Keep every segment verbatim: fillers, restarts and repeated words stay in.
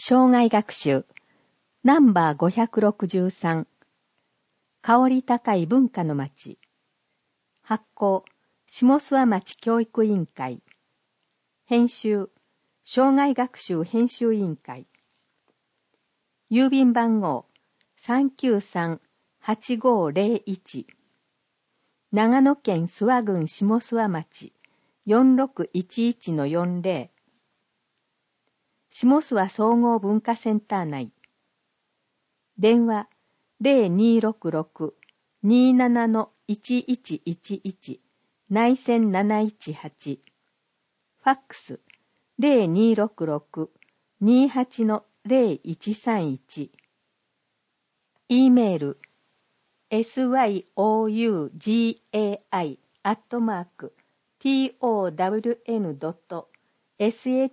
生涯学習ナンバーごひゃくろくじゅうさん香り高い文化の町発行下諏訪町教育委員会編集生涯学習編集委員会郵便番号 さんきゅうさんはちごーぜろいち 長野県諏訪郡下諏訪町 よんろくいちいちのよんじゅう 下諏訪総合文化センター内電話 ゼロにーろくろく にーななのいちいちいちいち 内線なないちはちファックス ゼロにーろくろく にーはちのゼロいちさんいち E メール エスワイオーユージーエーアイ アットマーク ティーオーダブリューエヌ ドット シモスワ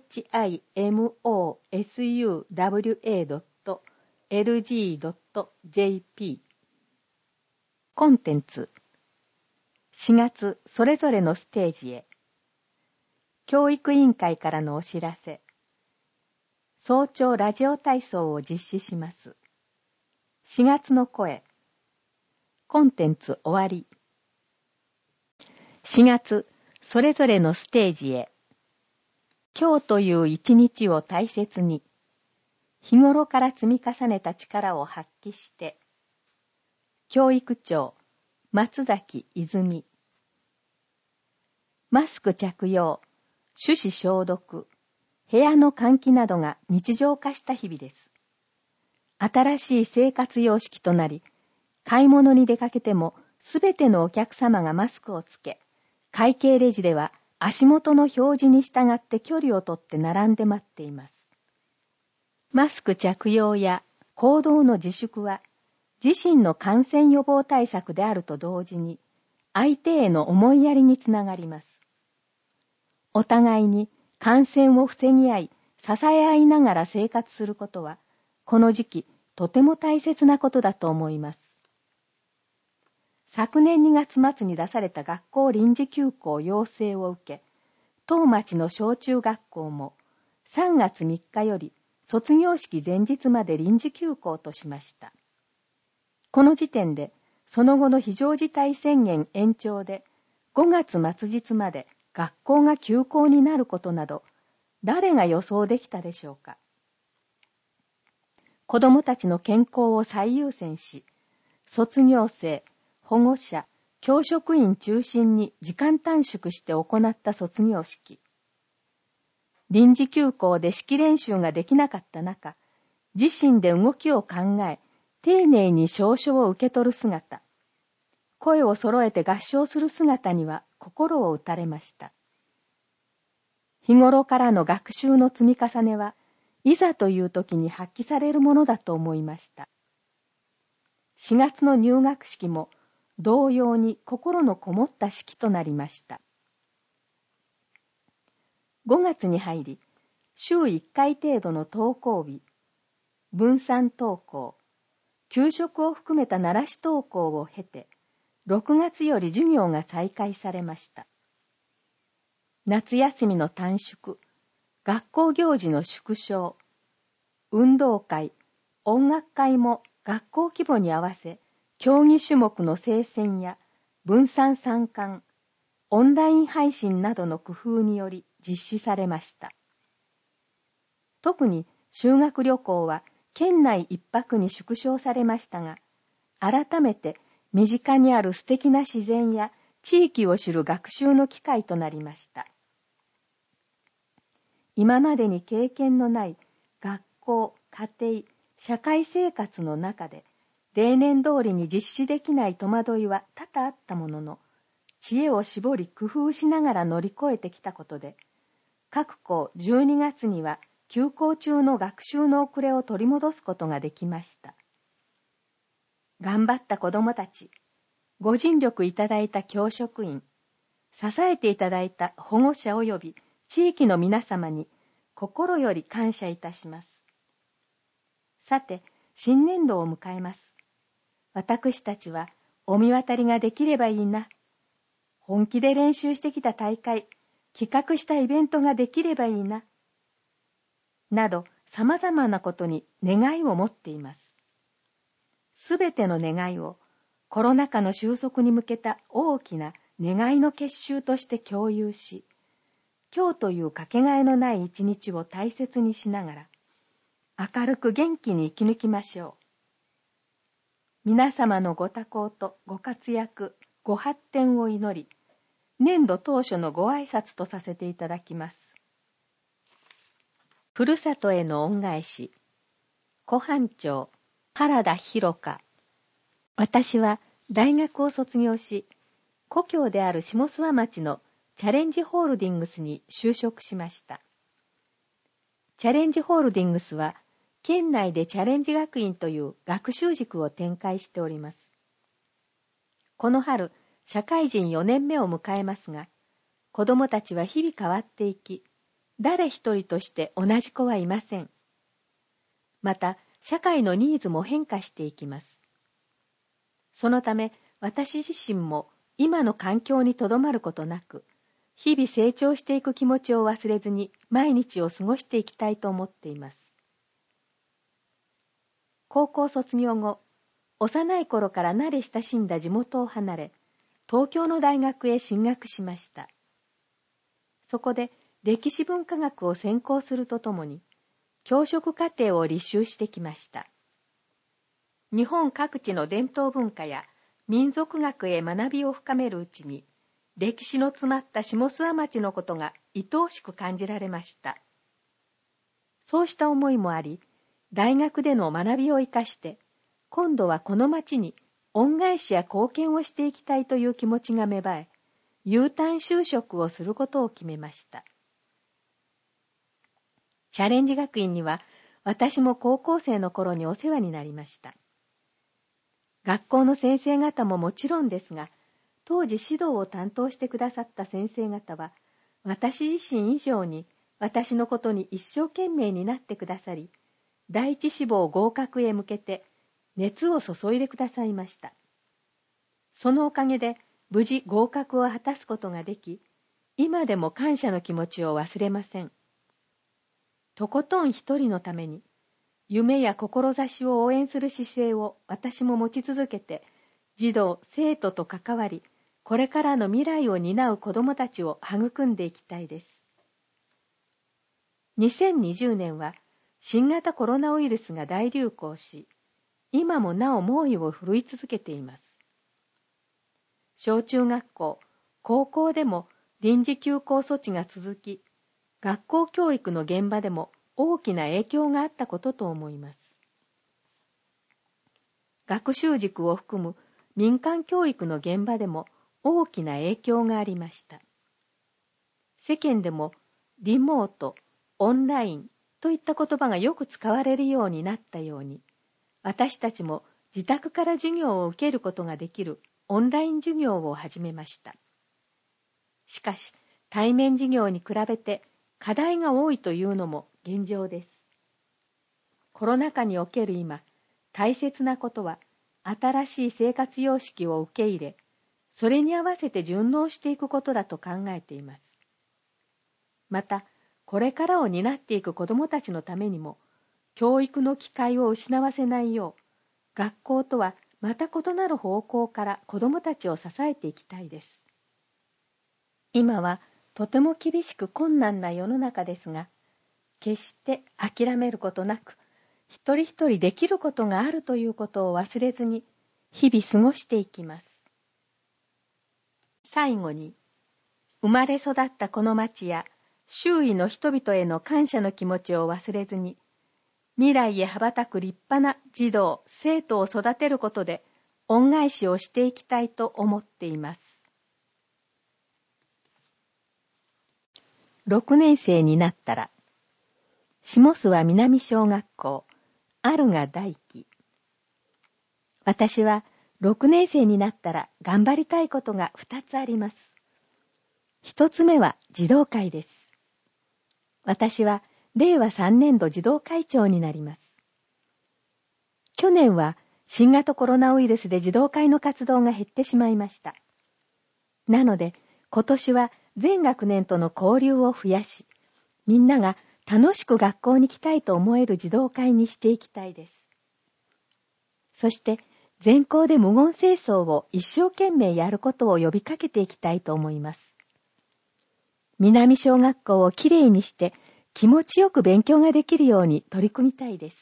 ドット エルジー ドット ジェーピー コンテンツしがつそれぞれのステージへ教育委員会からのお知らせ早朝ラジオ体操を実施しますしがつの声コンテンツ終わりしがつそれぞれのステージへ今日という一日を大切に日頃から積み重ねた力を発揮して教育長松崎泉マスク着用手指消毒部屋の換気などが日常化した日々です新しい生活様式となり買い物に出かけてもすべてのお客様がマスクをつけ会計レジでは足元の表示に従って距離をとって並んで待っていますマスク着用や行動の自粛は自身の感染予防対策であると同時に相手への思いやりにつながりますお互いに感染を防ぎ合い支え合いながら生活することはこの時期とても大切なことだと思います昨年にがつ末に出された学校臨時休校要請を受け当町の小中学校もさんがつみっかより卒業式前日まで臨時休校としました。この時点でその後の非常事態宣言延長でごがつ末日まで学校が休校になることなど誰が予想できたでしょうか。子どもたちの健康を最優先し、卒業生、保護者、教職員中心に時間短縮して行った卒業式。臨時休校で式練習ができなかった中、自身で動きを考え、丁寧に証書を受け取る姿、声を揃えて合唱する姿には心を打たれました。日頃からの学習の積み重ねは、いざという時に発揮されるものだと思いました。しがつの入学式も同様に心のこもった式となりました。ごがつに入り、週いっかい程度の登校日、分散登校、給食を含めた慣らし登校を経て、ろくがつより授業が再開されました。夏休みの短縮、学校行事の縮小、運動会、音楽会も学校規模に合わせ、競技種目の精選や分散参観、オンライン配信などの工夫により実施されました。特に修学旅行は県内一泊に縮小されましたが、改めて身近にある素敵な自然や地域を知る学習の機会となりました。今までに経験のない学校、家庭、社会生活の中で、例年通りに実施できない戸惑いは多々あったものの、知恵を絞り工夫しながら乗り越えてきたことで、各校じゅうにがつには休校中の学習の遅れを取り戻すことができました。頑張った子どもたち、ご尽力いただいた教職員、支えていただいた保護者及び地域の皆様に心より感謝いたします。さて、新年度を迎えます。私たちはお見渡りができればいいな。本気で練習してきた大会、企画したイベントができればいいな。など、 様々なことに願いを持っています。すべての願いをコロナ禍の収束に向けた大きな願いの結集として共有し、今日というかけがえのない一日を大切にしながら、明るく元気に生き抜きましょう。皆様のご多幸とご活躍、ご発展を祈り、年度当初のご挨拶とさせていただきます。ふるさとへの恩返し、湖畔町、原田博香。私は大学を卒業し、故郷である下諏訪町のチャレンジホールディングスに就職しました。チャレンジホールディングスは、県内でチャレンジ学院という学習塾を展開しております。この春、社会人よねんめを迎えますが、子どもたちは日々変わっていき、誰一人として同じ子はいません。また、社会のニーズも変化していきます。そのため、私自身も今の環境にとどまることなく、日々成長していく気持ちを忘れずに毎日を過ごしていきたいと思っています。高校卒業後、幼い頃から慣れ親しんだ地元を離れ、東京の大学へ進学しました。そこで歴史文化学を専攻するとともに、教職課程を履修してきました。日本各地の伝統文化や民族学へ学びを深めるうちに、歴史の詰まった下諏訪町のことが愛おしく感じられました。そうした思いもあり、大学での学びを生かして、今度はこの町に恩返しや貢献をしていきたいという気持ちが芽生え、U ターン就職をすることを決めました。チャレンジ学院には私も高校生の頃にお世話になりました。学校の先生方ももちろんですが、当時指導を担当してくださった先生方は、私自身以上に私のことに一生懸命になってくださり、第一志望合格へ向けて熱を注いでくださいました。そのおかげで無事合格を果たすことができ、今でも感謝の気持ちを忘れません。とことん一人のために、夢や志を応援する姿勢を私も持ち続けて、児童、生徒と関わり、これからの未来を担う子どもたちを育んでいきたいです。にせんにじゅうねんは新型コロナウイルスが大流行し、今もなお猛威を振るい続けています。小中学校、高校でも臨時休校措置が続き、学校教育の現場でも大きな影響があったことと思います。学習塾を含む民間教育の現場でも大きな影響がありました。世間でもリモート、オンラインといった言葉がよく使われるようになったように、私たちも自宅から授業を受けることができるオンライン授業を始めました。しかし、対面授業に比べて課題が多いというのも現状です。コロナ禍における今、大切なことは新しい生活様式を受け入れ、それに合わせて順応していくことだと考えています。また、これからを担っていく子どもたちのためにも、教育の機会を失わせないよう、学校とはまた異なる方向から子どもたちを支えていきたいです。今はとても厳しく困難な世の中ですが、決して諦めることなく、一人一人できることがあるということを忘れずに、日々過ごしていきます。最後に、生まれ育ったこの町や、周囲の人々への感謝の気持ちを忘れずに、未来へ羽ばたく立派な児童、生徒を育てることで、恩返しをしていきたいと思っています。ろくねん生になったら、下諏訪南小学校、あるが大輝。私はろくねん生になったら頑張りたいことがふたつあります。一つ目は児童会です。私はれいわさんねんど児童会長になります。去年は新型コロナウイルスで児童会の活動が減ってしまいました。なので今年は全学年との交流を増やし、みんなが楽しく学校に来たいと思える児童会にしていきたいです。そして、全校で無言清掃を一生懸命やることを呼びかけていきたいと思います。南小学校をきれいにして気持ちよく勉強ができるように取り組みたいです。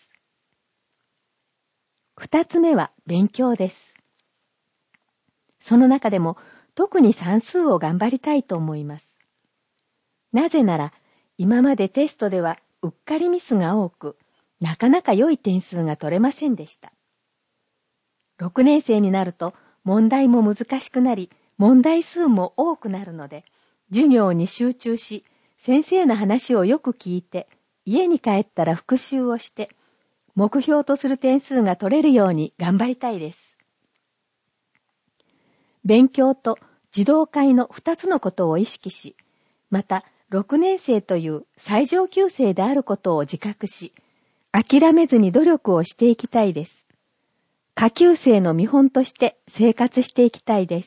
二つ目は勉強です。その中でも特に算数を頑張りたいと思います。なぜなら今までテストではうっかりミスが多く、なかなか良い点数が取れませんでした。六年生になると問題も難しくなり、問題数も多くなるので、授業に集中し、先生の話をよく聞いて、家に帰ったら復習をして、目標とする点数が取れるように頑張りたいです。勉強と児童会の二つのことを意識し、また六年生という最上級生であることを自覚し、諦めずに努力をしていきたいです。下級生の見本として生活していきたいです。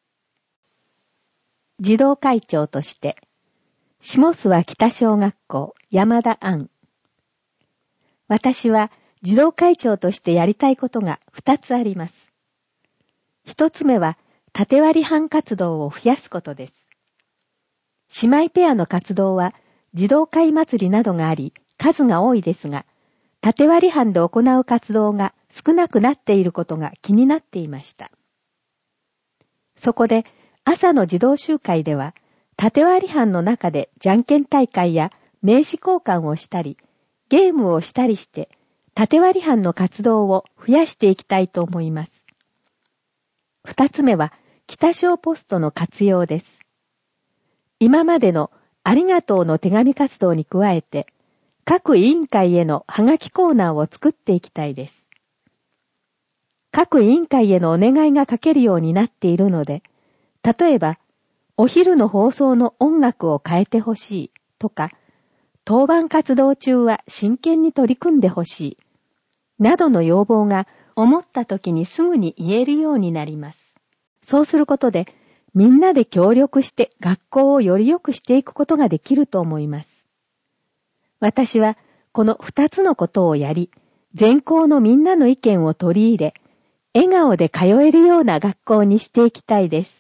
児童会長として、下諏訪北小学校山田杏。私は児童会長としてやりたいことが二つあります。一つ目は、縦割り班活動を増やすことです。姉妹ペアの活動は、児童会祭りなどがあり、数が多いですが、縦割り班で行う活動が少なくなっていることが気になっていました。そこで、朝の児童集会では、縦割り班の中でじゃんけん大会や名刺交換をしたり、ゲームをしたりして、縦割り班の活動を増やしていきたいと思います。二つ目は、北小ポストの活用です。今までのありがとうの手紙活動に加えて、各委員会へのハガキコーナーを作っていきたいです。各委員会へのお願いが書けるようになっているので、例えば、お昼の放送の音楽を変えてほしいとか、当番活動中は真剣に取り組んでほしい、などの要望が思った時にすぐに言えるようになります。そうすることで、みんなで協力して学校をより良くしていくことができると思います。私はこの二つのことをやり、全校のみんなの意見を取り入れ、笑顔で通えるような学校にしていきたいです。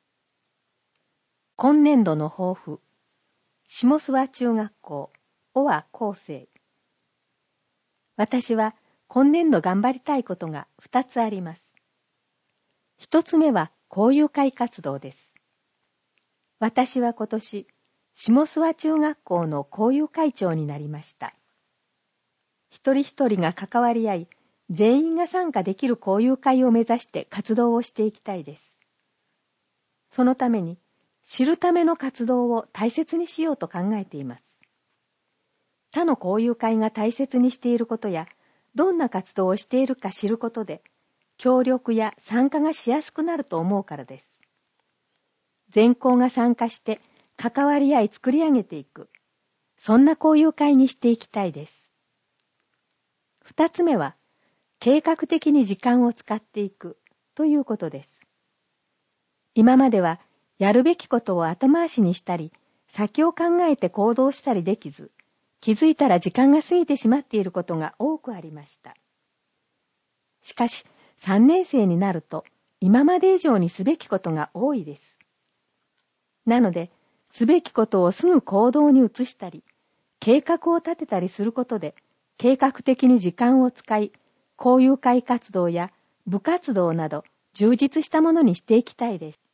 今年度の抱負。下諏訪中学校、尾和高生。私は今年度頑張りたいことが二つあります。一つ目は交友会活動です。私は今年、下諏訪中学校の交友会長になりました。一人一人が関わり合い、全員が参加できる交友会を目指して活動をしていきたいです。そのために、知るための活動を大切にしようと考えています。他の交友会が大切にしていることや、どんな活動をしているか知ることで、協力や参加がしやすくなると思うからです。全校が参加して関わり合い作り上げていく、そんな交友会にしていきたいです。二つ目は、計画的に時間を使っていくということです。今までは、やるべきことを後回しにしたり、先を考えて行動したりできず、気づいたら時間が過ぎてしまっていることが多くありました。しかし、さんねん生になると、今まで以上にすべきことが多いです。なので、すべきことをすぐ行動に移したり、計画を立てたりすることで、計画的に時間を使い、交友会活動や部活動など充実したものにしていきたいです。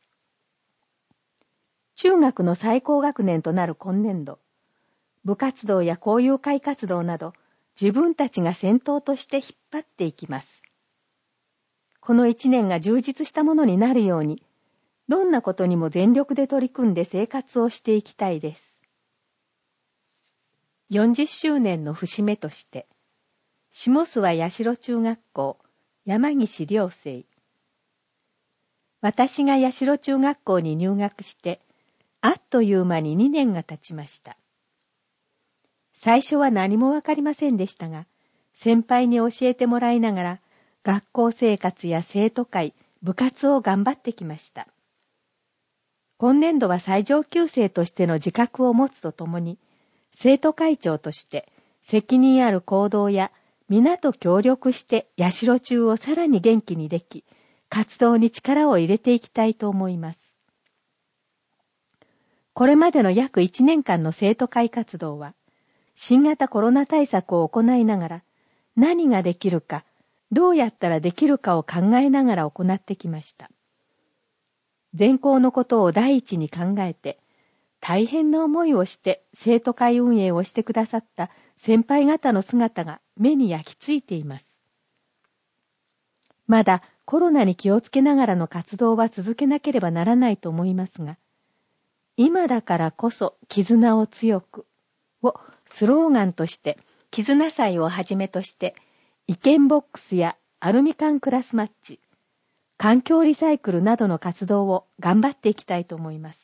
中学の最高学年となる今年度、部活動や交友会活動など自分たちが先頭として引っ張っていきます。この一年が充実したものになるように、どんなことにも全力で取り組んで生活をしていきたいです。よんじゅっしゅうねんの節目として、下諏訪八代中学校山岸良生。私が八代中学校に入学して、あっという間ににねんが経ちました。最初は何もわかりませんでしたが、先輩に教えてもらいながら、学校生活や生徒会、部活を頑張ってきました。今年度は最上級生としての自覚を持つとともに、 生徒会長として責任ある行動や皆と協力して社中をさらに元気にでき、活動に力を入れていきたいと思います。これまでの約いちねんかんの生徒会活動は、新型コロナ対策を行いながら、何ができるか、どうやったらできるかを考えながら行ってきました。全校のことを第一に考えて、大変な思いをして生徒会運営をしてくださった先輩方の姿が目に焼き付いています。まだコロナに気をつけながらの活動は続けなければならないと思いますが、今だからこそ絆を強くをスローガンとして絆祭をはじめとして意見ボックスやアルミ缶クラスマッチ、環境リサイクルなどの活動を頑張っていきたいと思います。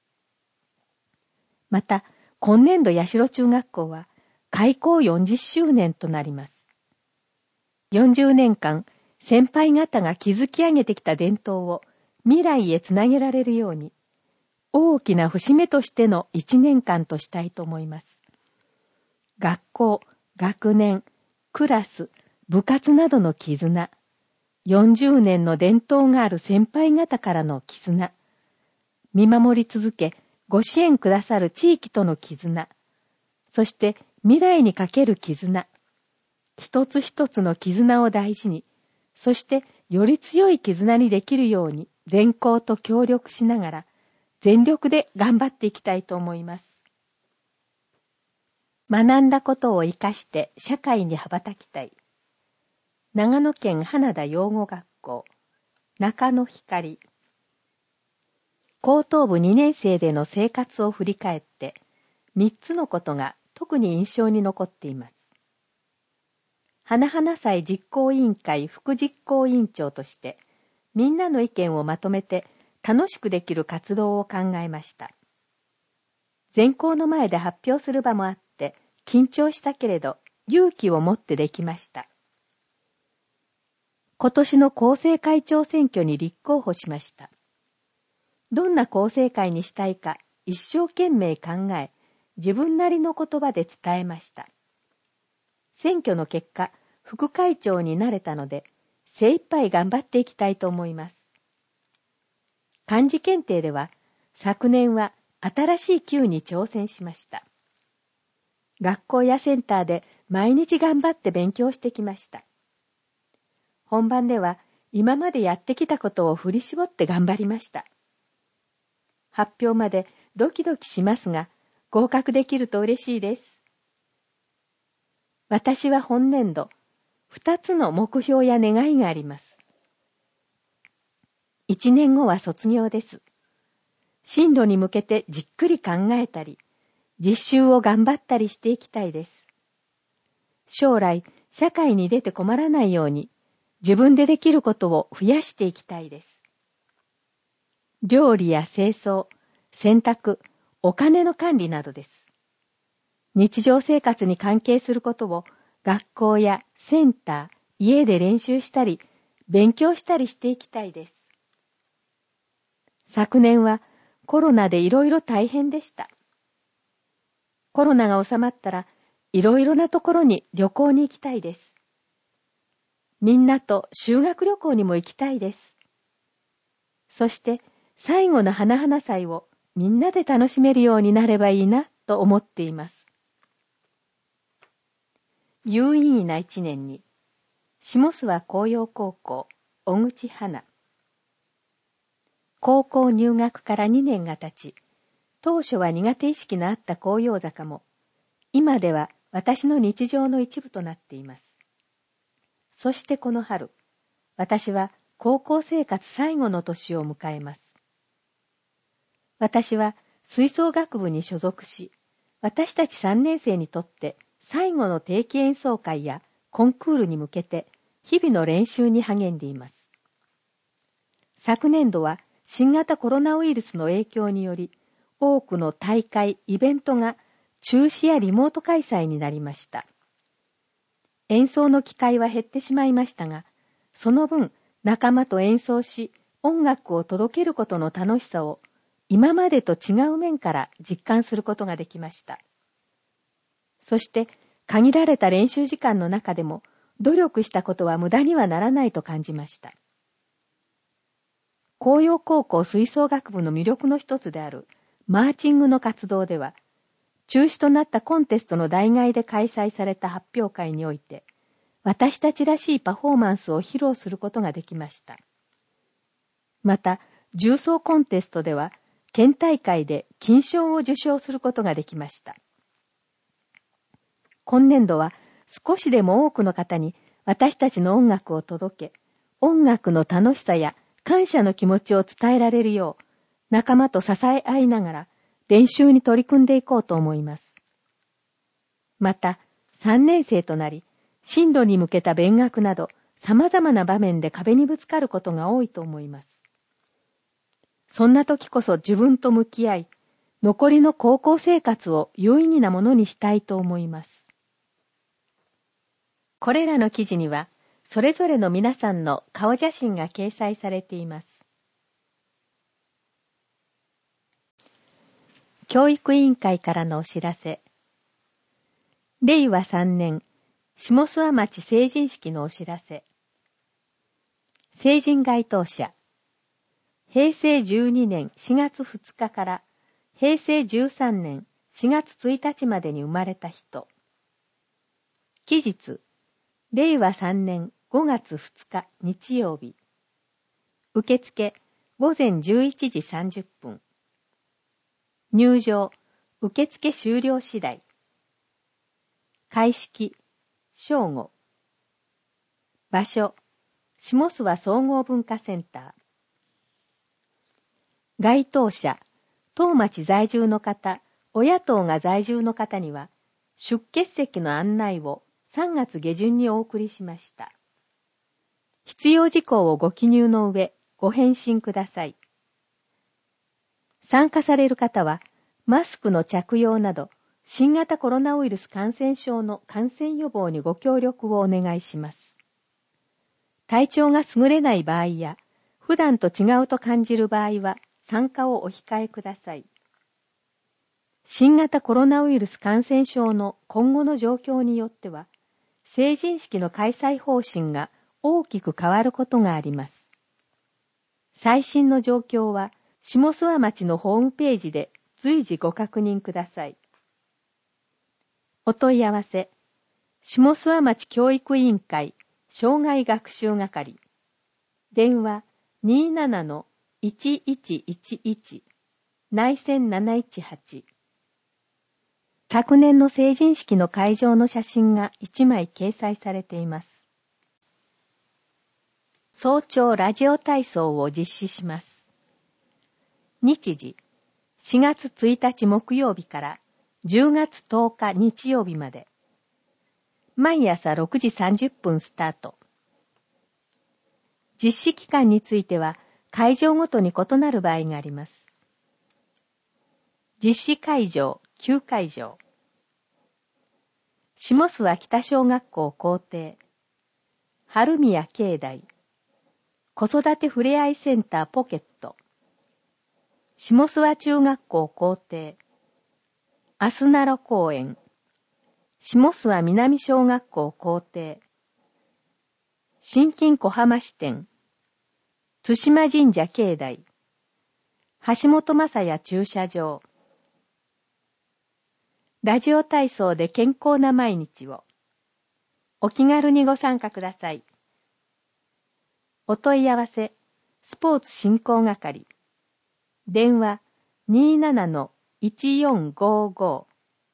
また、今年度八代中学校は開校よんじゅっしゅうねんとなります。よんじゅうねんかん、先輩方が築き上げてきた伝統を未来へつなげられるように、大きな節目としてのいちねんかんとしたいと思います。学校、学年、クラス、部活などの絆、よんじゅうねんの伝統がある先輩方からの絆、見守り続け、ご支援くださる地域との絆、そして未来にかける絆、一つ一つの絆を大事に、そしてより強い絆にできるように全校と協力しながら、全力で頑張っていきたいと思います。学んだことを生かして社会に羽ばたきたい。長野県花田養護学校、中野光。高等部にねん生での生活を振り返って、みっつのことが特に印象に残っています。花々祭実行委員会副実行委員長として、みんなの意見をまとめて、楽しくできる活動を考えました。全校の前で発表する場もあって緊張したけれど勇気を持ってできました。今年の校生会長選挙に立候補しました。どんな校生会にしたいか一生懸命考え、自分なりの言葉で伝えました。選挙の結果、副会長になれたので精一杯頑張っていきたいと思います。漢字検定では、昨年は新しい級に挑戦しました。学校やセンターで毎日頑張って勉強してきました。本番では今までやってきたことを振り絞って頑張りました。発表までドキドキしますが、合格できると嬉しいです。私は本年度、二つの目標や願いがあります。一年後は卒業です。進路に向けてじっくり考えたり、実習を頑張ったりしていきたいです。将来、社会に出て困らないように、自分でできることを増やしていきたいです。料理や清掃、洗濯、お金の管理などです。日常生活に関係することを学校やセンター、家で練習したり、勉強したりしていきたいです。昨年はコロナでいろいろ大変でした。コロナが収まったらいろいろなところに旅行に行きたいです。みんなと修学旅行にも行きたいです。そして最後の花々祭をみんなで楽しめるようになればいいなと思っています。有意義な一年に、下諏訪紅葉高校、小口花。高校入学からにねんが経ち、当初は苦手意識のあった紅葉坂も、今では私の日常の一部となっています。そしてこの春、私は高校生活最後の年を迎えます。私は吹奏楽部に所属し、私たちさんねん生にとって最後の定期演奏会やコンクールに向けて日々の練習に励んでいます。昨年度は新型コロナウイルスの影響により、多くの大会、イベントが中止やリモート開催になりました。演奏の機会は減ってしまいましたが、その分仲間と演奏し、音楽を届けることの楽しさを今までと違う面から実感することができました。 そして限られた練習時間の中でも努力したことは無駄にはならないと感じました。紅葉高校吹奏楽部の魅力の一つであるマーチングの活動では、中止となったコンテストの代替で開催された発表会において、私たちらしいパフォーマンスを披露することができました。また、重奏コンテストでは、県大会で金賞を受賞することができました。今年度は少しでも多くの方に私たちの音楽を届け、音楽の楽しさや感謝の気持ちを伝えられるよう、仲間と支え合いながら練習に取り組んでいこうと思います。また、さんねん生となり、進路に向けた勉学など、様々な場面で壁にぶつかることが多いと思います。そんな時こそ自分と向き合い、残りの高校生活を有意義なものにしたいと思います。これらの記事には、それぞれの皆さんの顔写真が掲載されています。教育委員会からのお知らせ。れいわさんねん、下諏訪町成人式のお知らせ。成人該当者。へいせいじゅうにねんしがつふつかからへいせいじゅうさんねんしがつついたちまでに生まれた人。期日。れいわさんねんごがつふつか日曜日。受付ごぜんじゅういちじさんじゅっぷん。入場受付終了次第。開式正午。場所下諏訪総合文化センター。該当者当町在住の方、親等が在住の方には出欠席の案内をさんがつげじゅんにお送りしました。必要事項をご記入の上、ご返信ください。参加される方は、マスクの着用など、新型コロナウイルス感染症の感染予防にご協力をお願いします。体調が優れない場合や、普段と違うと感じる場合は、参加をお控えください。新型コロナウイルス感染症の今後の状況によっては、成人式の開催方針が大きく変わることがあります。最新の状況は、下諏訪町のホームページで随時ご確認ください。お問い合わせ、下諏訪町教育委員会障害学習係。電話 にーななのいちいちいちいち 内線なないちはち。昨年の成人式の会場の写真がいちまい掲載されています。早朝ラジオ体操を実施します。日時、しがつついたち木曜日からじゅうがつとおか日曜日まで。毎朝ろくじさんじゅっぷんスタート。実施期間については会場ごとに異なる場合があります。実施会場きゅうかいじょう。下諏訪北小学校校庭。春宮境内。子育てふれあいセンターポケット。下諏訪中学校校庭。アスナロ公園。下諏訪南小学校校庭。新金小浜支店。津島神社境内。橋本正也駐車場。ラジオ体操で健康な毎日を。お気軽にご参加ください。お問い合わせ、スポーツ振興係。電話 にーななのいちよんごご。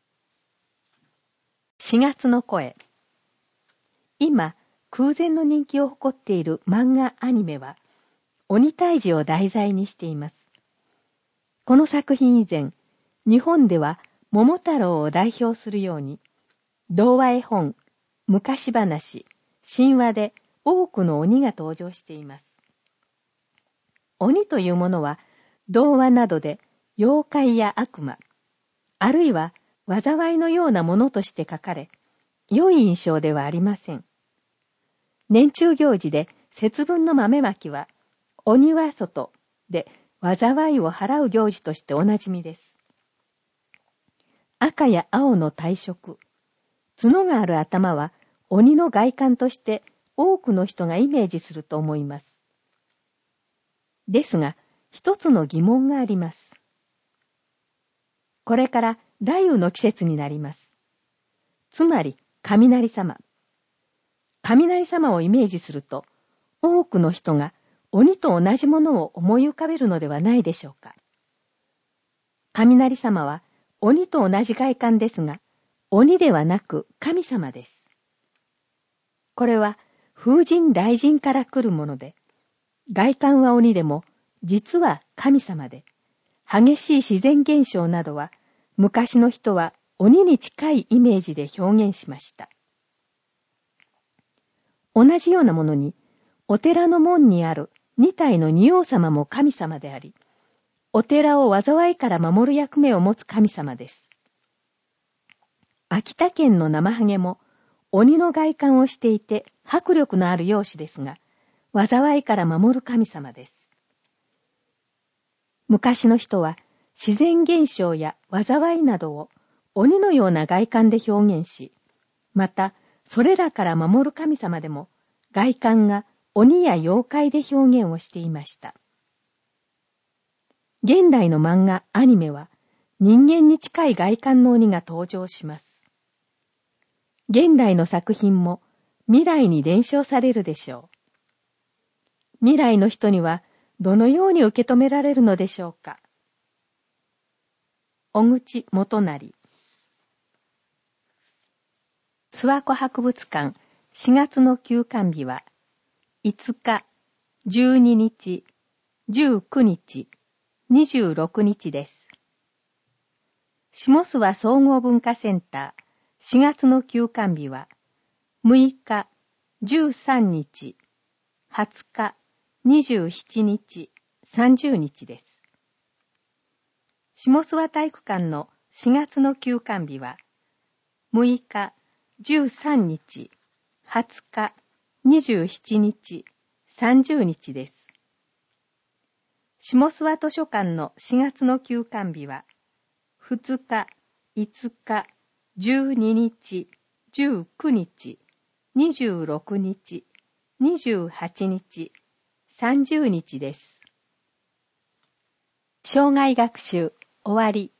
しがつの声。今、空前の人気を誇っている漫画アニメは、鬼退治を題材にしています。この作品以前、日本では桃太郎を代表するように、童話絵本、昔話、神話で多くの鬼が登場しています。鬼というものは、童話などで妖怪や悪魔、あるいは災いのようなものとして書かれ、良い印象ではありません。年中行事で節分の豆まきは、鬼は外で災いを払う行事としておなじみです。赤や青の体色、 角がある頭は鬼の外観として多くの人がイメージすると思います。ですが、一つの疑問があります。これから雷雨の季節になります。つまり、雷様。雷様をイメージすると、多くの人が鬼と同じものを思い浮かべるのではないでしょうか。雷様は鬼と同じ外観ですが、鬼ではなく神様です。これは風神雷神から来るもので、外観は鬼でも実は神様で、激しい自然現象などは昔の人は鬼に近いイメージで表現しました。同じようなものに、お寺の門にある二体の仁王様も神様であり、お寺を災いから守る役目を持つ神様です。秋田県の生ハゲも鬼の外観をしていて迫力のある容姿ですが、災いから守る神様です。昔の人は自然現象や災いなどを鬼のような外観で表現し、またそれらから守る神様でも外観が鬼や妖怪で表現をしていました。現代の漫画、アニメは人間に近い外観の鬼が登場します。現代の作品も未来に伝承されるでしょう。未来の人にはどのように受け止められるのでしょうか。小口元成。諏訪湖博物館しがつの休館日はいつか、じゅうににち、じゅうくにち、にじゅうろくにちです。下諏訪総合文化センターしがつの休館日はむいか、じゅうさんにち、はつか、にじゅうしちにち、さんじゅうにちです。下諏訪体育館のしがつの休館日はむいか、じゅうさんにち、はつか、にじゅうしちにち、さんじゅうにちです。下諏訪図書館のしがつの休館日はふつか、いつか、じゅうににち、じゅうくにち、にじゅうろくにち、にじゅうはちにち、さんじゅうにちです。生涯学習終わり。